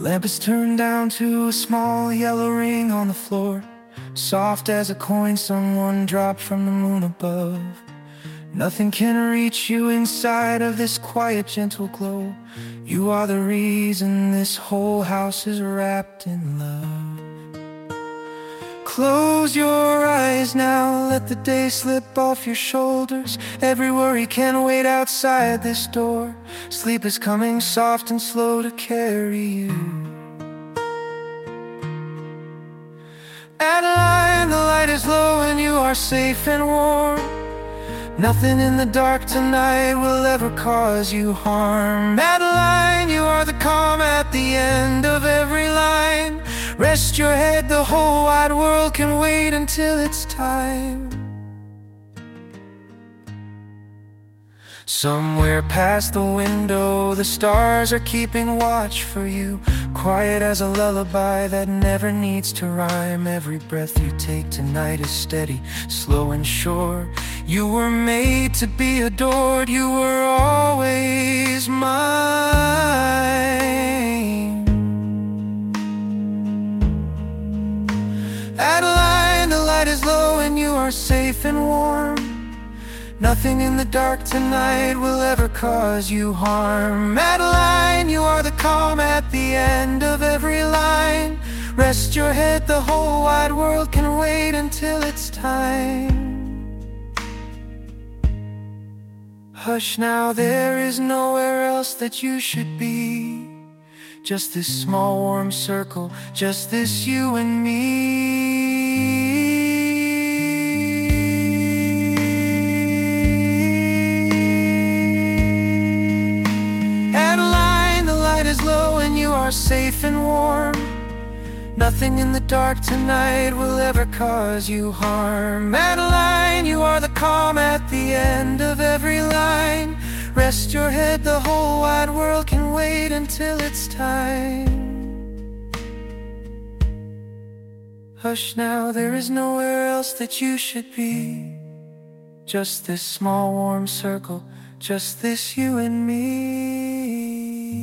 lamp is turned down to a small yellow ring on the floor, soft as a coin someone dropped from the moon above. Nothing can reach you inside of this quiet, gentle glow. You are the reason this whole house is wrapped in love. Close your eyes now, let the day slip off your shoulders. Every worry can wait outside this door. Sleep is coming soft and slow to carry you. Adeline, the light is low and you are safe and warm. Nothing in the dark tonight will ever cause you harm. Adeline, you are the calm at the end of every line. Rest your head, the whole wide world can wait until it's time. Somewhere past the window, the stars are keeping watch for you. Quiet as a lullaby that never needs to rhyme. Every breath you take tonight is steady, slow and sure. You were made to be adored, you were always mine. Adeline, the light is low and you are safe and warm. Nothing in the dark tonight will ever cause you harm. Adeline, you are the calm at the end of every line. Rest your head, the whole wide world can wait until it's time. Hush now, there is nowhere else that you should be. Just this small warm circle, just this you and me. Adeline, the light is low and you are safe and warm. Nothing in the dark tonight will ever cause you harm. Adeline, you are the calm at the end of every line. Rest your head, the whole wide world can wait until it's time. Hush now, there is nowhere else that you should be. Just this small warm circle, just this you and me.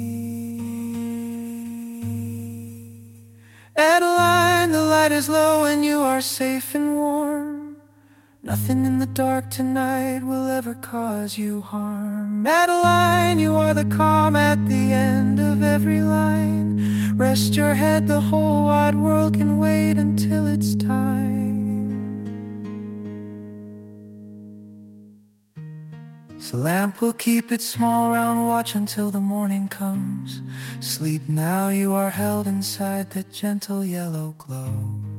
Adeline, the light is low and you are safe and warm. Nothing in the dark tonight will ever cause you harm. Adeline, you are the calm at the end of every line. Rest your head, the whole wide world can wait until it's time. The lamp will keep its small round watch until the morning comes. Sleep now, you are held inside that gentle yellow glow.